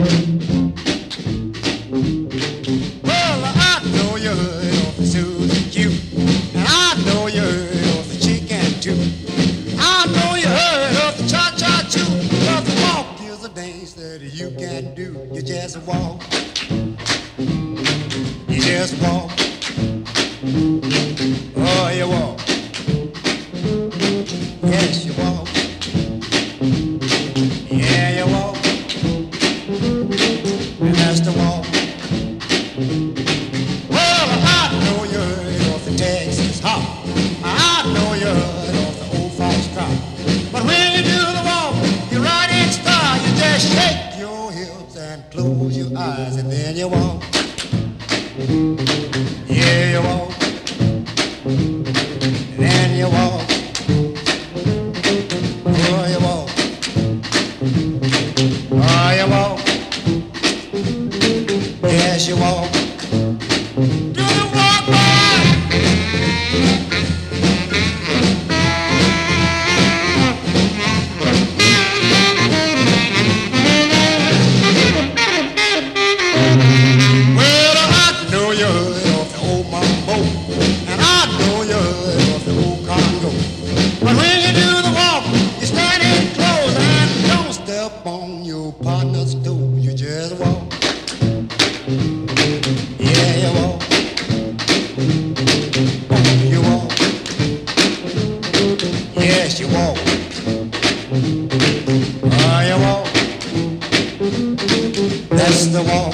Well, I know you heard of the Susie Q, and I know you heard of the chicken too. I know you heard of the cha-cha-choo, but the walk is a dance that you can do. You just walk, you just walk, oh, you walk, yes, you walk, yeah, you walk, and that's the walk. Well, I know you heard of the Texas hop. I know you heard of the old fox trot. But when you do the walk, you're right in style. You just shake your hips and close your eyes, and then you walk. Yeah, you walk. Then you walk. Oh, you walk. Oh, you walk. Yes, you walk. Do the walk, boy. Well, I know you heard of the old mambo, and I know you heard of the old Congo. But when you do the walk, you stand in close and don't step on your partner's toe. You just walk. Yeah, you walk. Oh, you walk. Yes, you walk. Oh, you walk. That's the walk.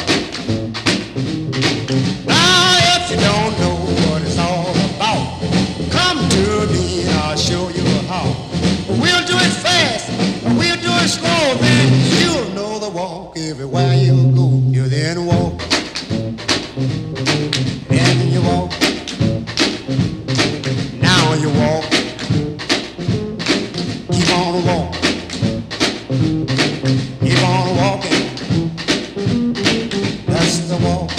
Now, if you don't know what it's all about, come to me and I'll show you how. We'll do it fast, and we'll do it slow, then you'll know the walk everywhere you go. You then walk. Then you walk. Now you walk. Keep on walking. Keep on walking. That's the walk.